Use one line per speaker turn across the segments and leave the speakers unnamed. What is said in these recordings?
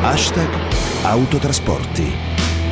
#autotrasporti.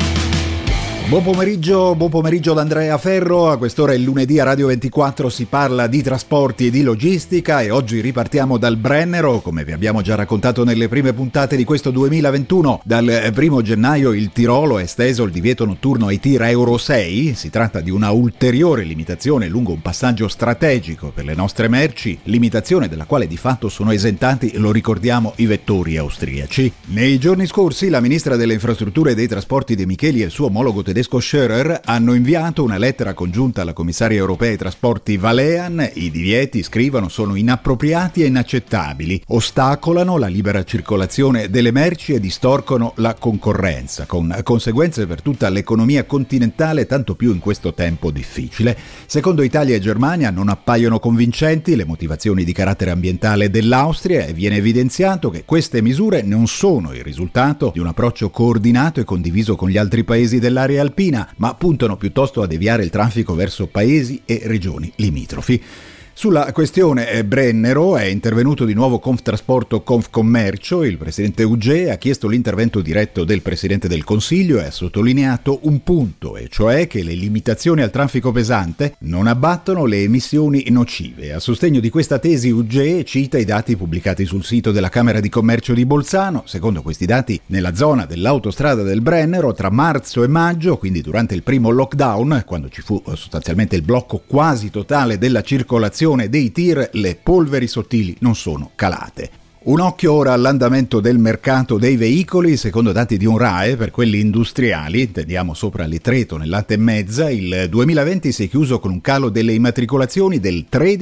Buon pomeriggio da Andrea Ferro. A quest'ora è il lunedì, a Radio 24 si parla di trasporti e di logistica e oggi ripartiamo dal Brennero. Come vi abbiamo già raccontato nelle prime puntate di questo 2021, dal 1 gennaio il Tirolo ha esteso il divieto notturno ai tir Euro 6. Si tratta di una ulteriore limitazione lungo un passaggio strategico per le nostre merci, limitazione della quale di fatto sono esentati, lo ricordiamo, i vettori austriaci. Nei giorni scorsi la ministra delle infrastrutture e dei trasporti De Micheli e il suo omologo tedesco Schröder hanno inviato una lettera congiunta alla commissaria europea ai trasporti Vălean. I divieti, scrivono, sono inappropriati e inaccettabili, ostacolano la libera circolazione delle merci e distorcono la concorrenza, con conseguenze per tutta l'economia continentale, tanto più in questo tempo difficile. Secondo Italia e Germania non appaiono convincenti le motivazioni di carattere ambientale dell'Austria e viene evidenziato che queste misure non sono il risultato di un approccio coordinato e condiviso con gli altri paesi dell'area alpina, ma puntano piuttosto a deviare il traffico verso paesi e regioni limitrofi. Sulla questione Brennero è intervenuto di nuovo Conftrasporto Confcommercio. Il presidente Ugea ha chiesto l'intervento diretto del Presidente del Consiglio e ha sottolineato un punto, e cioè che le limitazioni al traffico pesante non abbattono le emissioni nocive. A sostegno di questa tesi Ugea cita i dati pubblicati sul sito della Camera di Commercio di Bolzano. Secondo questi dati, nella zona dell'autostrada del Brennero, tra marzo e maggio, quindi durante il primo lockdown, quando ci fu sostanzialmente il blocco quasi totale della circolazione dei tir, le polveri sottili non sono calate. Un occhio ora all'andamento del mercato dei veicoli. Secondo dati di UNRAE, per quelli industriali, intendiamo sopra le 3,5 tonnellate, il 2020 si è chiuso con un calo delle immatricolazioni del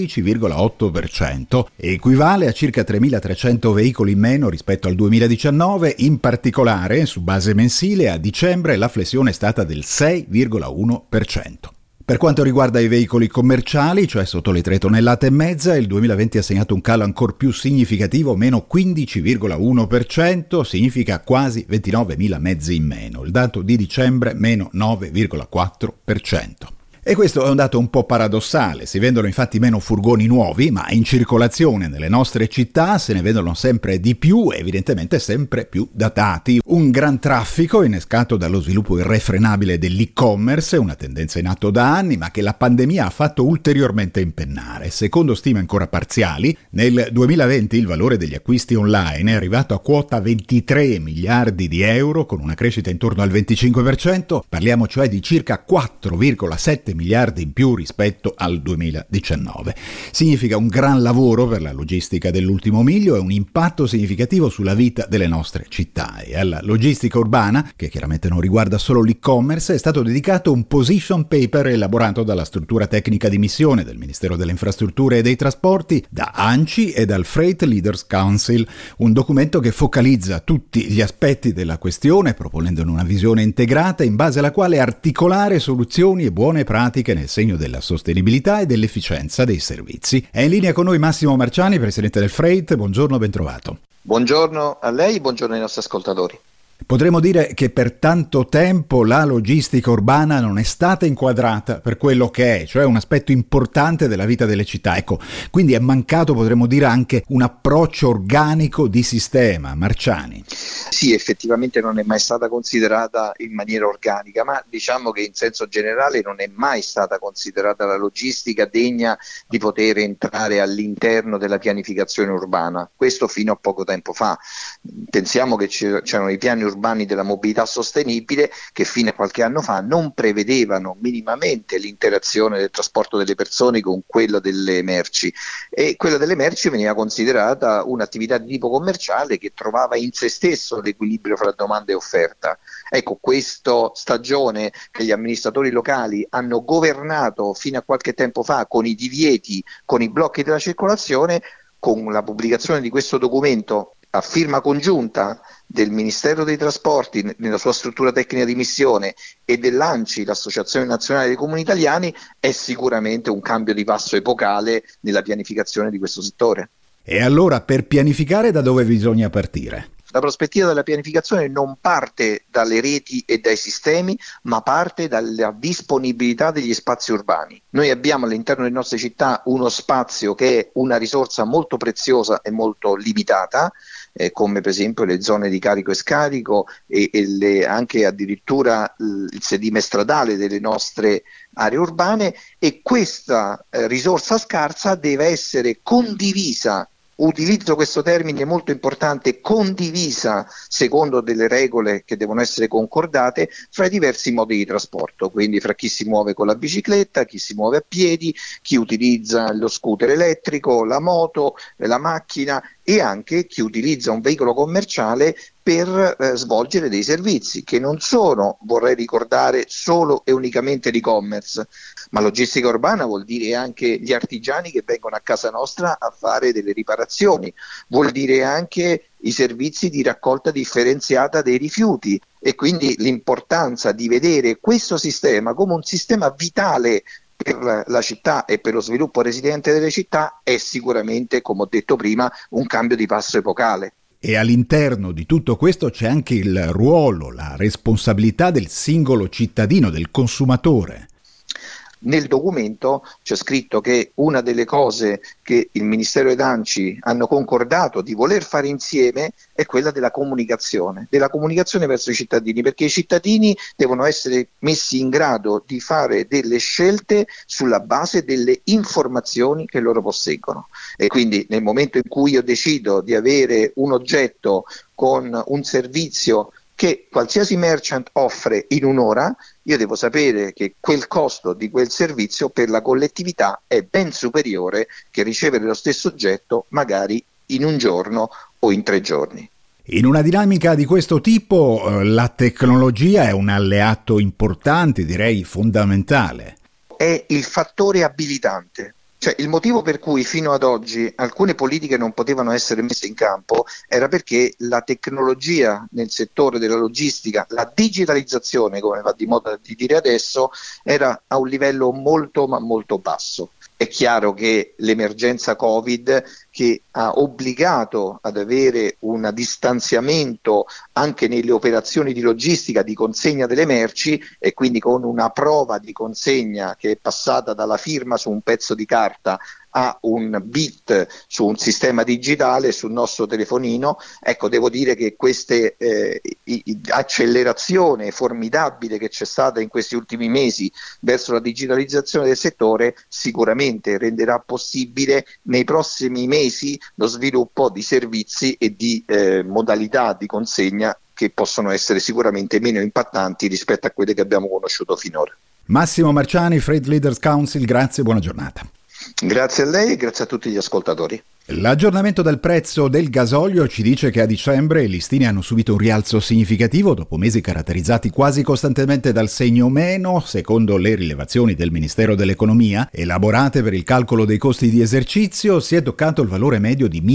13,8%, equivale a circa 3.300 veicoli in meno rispetto al 2019. In particolare, su base mensile, a dicembre la flessione è stata del 6,1%. Per quanto riguarda i veicoli commerciali, cioè sotto le 3,5 tonnellate, il 2020 ha segnato un calo ancor più significativo, meno 15,1%, significa quasi 29.000 mezzi in meno. Il dato di dicembre, meno 9,4%. E questo è un dato un po' paradossale. Si vendono infatti meno furgoni nuovi, ma in circolazione nelle nostre città se ne vendono sempre di più, evidentemente sempre più datati. Un gran traffico innescato dallo sviluppo irrefrenabile dell'e-commerce, una tendenza in atto da anni, ma che la pandemia ha fatto ulteriormente impennare. Secondo stime ancora parziali, nel 2020 il valore degli acquisti online è arrivato a quota 23 miliardi di euro, con una crescita intorno al 25%. Parliamo cioè di circa 4,7 miliardi in più rispetto al 2019. Significa un gran lavoro per la logistica dell'ultimo miglio e un impatto significativo sulla vita delle nostre città. E alla logistica urbana, che chiaramente non riguarda solo l'e-commerce, è stato dedicato un position paper elaborato dalla struttura tecnica di missione del Ministero delle Infrastrutture e dei Trasporti, da ANCI e dal Freight Leaders Council, un documento che focalizza tutti gli aspetti della questione, proponendone una visione integrata in base alla quale articolare soluzioni e buone pratiche nel segno della sostenibilità e dell'efficienza dei servizi. È in linea con noi Massimo Marciani, presidente del Freight. Buongiorno, ben trovato.
Buongiorno a lei, buongiorno ai nostri ascoltatori.
Potremmo dire che per tanto tempo la logistica urbana non è stata inquadrata per quello che è, cioè un aspetto importante della vita delle città. Ecco, quindi è mancato, potremmo dire, anche un approccio organico di sistema. Marciani.
Sì, effettivamente non è mai stata considerata in maniera organica, ma diciamo che in senso generale non è mai stata considerata la logistica degna di poter entrare all'interno della pianificazione urbana. Questo fino a poco tempo fa. Pensiamo che c'erano i piani urbani della mobilità sostenibile che fino a qualche anno fa non prevedevano minimamente l'interazione del trasporto delle persone con quello delle merci, e quella delle merci veniva considerata un'attività di tipo commerciale che trovava in se stesso l'equilibrio fra domanda e offerta. Ecco, questa stagione che gli amministratori locali hanno governato fino a qualche tempo fa con i divieti, con i blocchi della circolazione, con la pubblicazione di questo documento a firma congiunta del Ministero dei Trasporti nella sua struttura tecnica di missione e dell'ANCI, l'Associazione Nazionale dei Comuni Italiani, è sicuramente un cambio di passo epocale nella pianificazione di questo settore.
E allora, per pianificare, da dove bisogna partire?
La prospettiva della pianificazione non parte dalle reti e dai sistemi, ma parte dalla disponibilità degli spazi urbani. Noi abbiamo all'interno delle nostre città uno spazio che è una risorsa molto preziosa e molto limitata, come per esempio le zone di carico e scarico e anche addirittura il sedime stradale delle nostre aree urbane, e questa risorsa scarsa deve essere condivisa. Utilizzo questo termine molto importante, condivisa secondo delle regole che devono essere concordate fra i diversi modi di trasporto, quindi fra chi si muove con la bicicletta, chi si muove a piedi, chi utilizza lo scooter elettrico, la moto, la macchina, e anche chi utilizza un veicolo commerciale per svolgere dei servizi che non sono, vorrei ricordare, solo e unicamente l'e-commerce, ma logistica urbana vuol dire anche gli artigiani che vengono a casa nostra a fare delle riparazioni, vuol dire anche i servizi di raccolta differenziata dei rifiuti, e quindi l'importanza di vedere questo sistema come un sistema vitale per la città e per lo sviluppo resiliente delle città è sicuramente, come ho detto prima, un cambio di passo epocale.
E all'interno di tutto questo c'è anche il ruolo, la responsabilità del singolo cittadino, del consumatore.
Nel documento c'è scritto che una delle cose che il Ministero ed ANCI hanno concordato di voler fare insieme è quella della comunicazione verso i cittadini, perché i cittadini devono essere messi in grado di fare delle scelte sulla base delle informazioni che loro posseggono, e quindi nel momento in cui io decido di avere un oggetto con un servizio che qualsiasi merchant offre in un'ora, io devo sapere che quel costo di quel servizio per la collettività è ben superiore che ricevere lo stesso oggetto magari in un giorno o in 3 giorni.
In una dinamica di questo tipo la tecnologia è un alleato importante, direi fondamentale.
È il fattore abilitante. Cioè, il motivo per cui fino ad oggi alcune politiche non potevano essere messe in campo era perché la tecnologia nel settore della logistica, la digitalizzazione, come va di moda di dire adesso, era a un livello molto ma molto basso. È chiaro che l'emergenza Covid, che ha obbligato ad avere un distanziamento anche nelle operazioni di logistica di consegna delle merci, e quindi con una prova di consegna che è passata dalla firma su un pezzo di carta a un bit su un sistema digitale sul nostro telefonino, ecco, devo dire che questa accelerazione formidabile che c'è stata in questi ultimi mesi verso la digitalizzazione del settore sicuramente renderà possibile nei prossimi mesi lo sviluppo di servizi e di modalità di consegna che possono essere sicuramente meno impattanti rispetto a quelle che abbiamo conosciuto finora.
Massimo Marciani, Freight Leaders Council, grazie e buona giornata.
Grazie a lei e grazie a tutti gli ascoltatori.
L'aggiornamento del prezzo del gasolio ci dice che a dicembre i listini hanno subito un rialzo significativo dopo mesi caratterizzati quasi costantemente dal segno meno, secondo le rilevazioni del Ministero dell'Economia, elaborate per il calcolo dei costi di esercizio. Si è toccato il valore medio di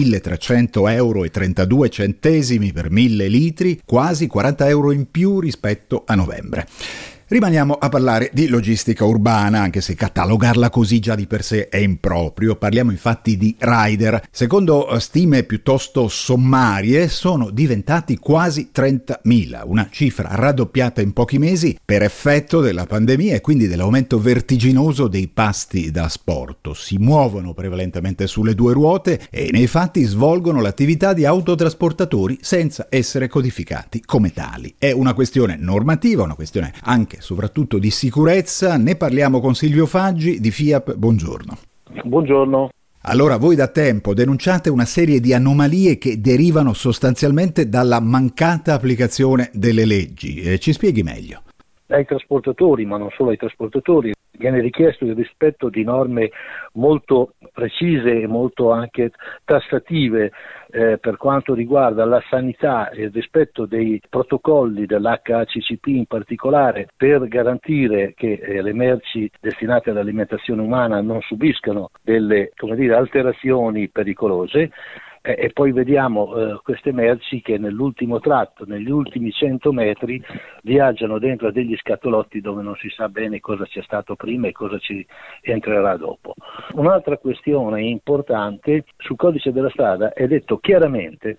1.300,32 € per 1.000 litri, quasi 40 € in più rispetto a novembre. Rimaniamo a parlare di logistica urbana, anche se catalogarla così già di per sé è improprio. Parliamo infatti di rider. Secondo stime piuttosto sommarie, sono diventati quasi 30.000, una cifra raddoppiata in pochi mesi per effetto della pandemia e quindi dell'aumento vertiginoso dei pasti da asporto. Si muovono prevalentemente sulle 2 ruote e nei fatti svolgono l'attività di autotrasportatori senza essere codificati come tali. È una questione normativa, una questione anche soprattutto di sicurezza. Ne parliamo con Silvio Faggi di FIAP. Buongiorno.
Buongiorno.
Allora, voi da tempo denunciate una serie di anomalie che derivano sostanzialmente dalla mancata applicazione delle leggi. Ci spieghi meglio?
Ai trasportatori, ma non solo ai trasportatori, viene richiesto il rispetto di norme molto precise e molto anche tassative per quanto riguarda la sanità e il rispetto dei protocolli dell'HACCP in particolare, per garantire che le merci destinate all'alimentazione umana non subiscano delle, alterazioni pericolose. E poi vediamo queste merci che nell'ultimo tratto, negli ultimi 100 metri, viaggiano dentro a degli scatolotti dove non si sa bene cosa c'è stato prima e cosa ci entrerà dopo. Un'altra questione importante: sul codice della strada è detto chiaramente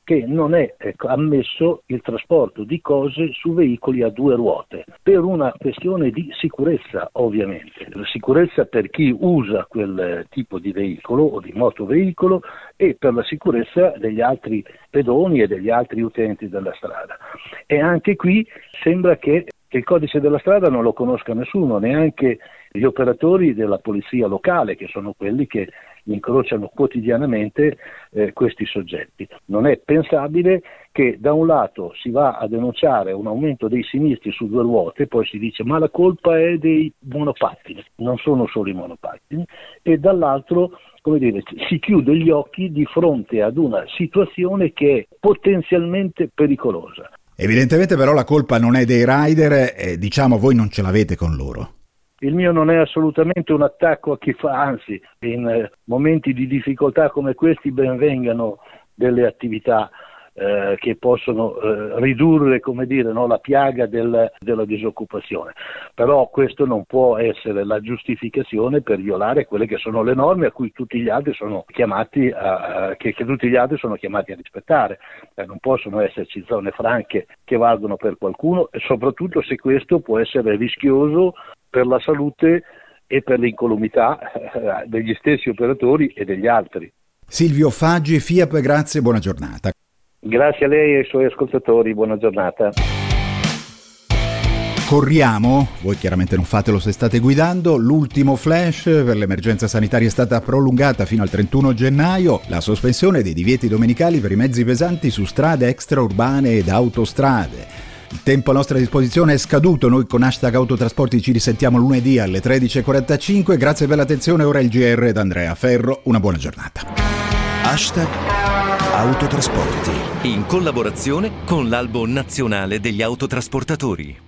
che non è ammesso il trasporto di cose su veicoli a 2 ruote, per una questione di sicurezza ovviamente. La sicurezza per chi usa quel tipo di veicolo o di motoveicolo e per la sicurezza degli altri pedoni e degli altri utenti della strada. E anche qui sembra che il codice della strada non lo conosca nessuno, neanche gli operatori della polizia locale, che sono quelli che incrociano quotidianamente questi soggetti. Non è pensabile che da un lato si va a denunciare un aumento dei sinistri su 2 ruote, poi si dice ma la colpa è dei monopattini, non sono solo i monopattini, e dall'altro si chiude gli occhi di fronte ad una situazione che è potenzialmente pericolosa.
Evidentemente però la colpa non è dei rider e voi non ce l'avete con loro.
Il mio non è assolutamente un attacco a chi fa, anzi in momenti di difficoltà come questi ben vengano delle attività che possono ridurre la piaga della disoccupazione, però questo non può essere la giustificazione per violare quelle che sono le norme a cui tutti gli altri sono chiamati che tutti gli altri sono chiamati a rispettare. Non possono esserci zone franche che valgono per qualcuno, e soprattutto se questo può essere rischioso per la salute e per l'incolumità degli stessi operatori e degli altri.
Silvio Faggi, FIAP, grazie e buona giornata.
Grazie a lei e ai suoi ascoltatori, buona giornata.
Corriamo, voi chiaramente non fatelo se state guidando, l'ultimo flash per l'emergenza sanitaria è stata prolungata fino al 31 gennaio, la sospensione dei divieti domenicali per i mezzi pesanti su strade extraurbane ed autostrade. Il tempo a nostra disposizione è scaduto, noi con #autotrasporti ci risentiamo lunedì alle 13.45, grazie per l'attenzione, ora il GR da Andrea Ferro, una buona giornata.
#autotrasporti in collaborazione con l'Albo Nazionale degli Autotrasportatori.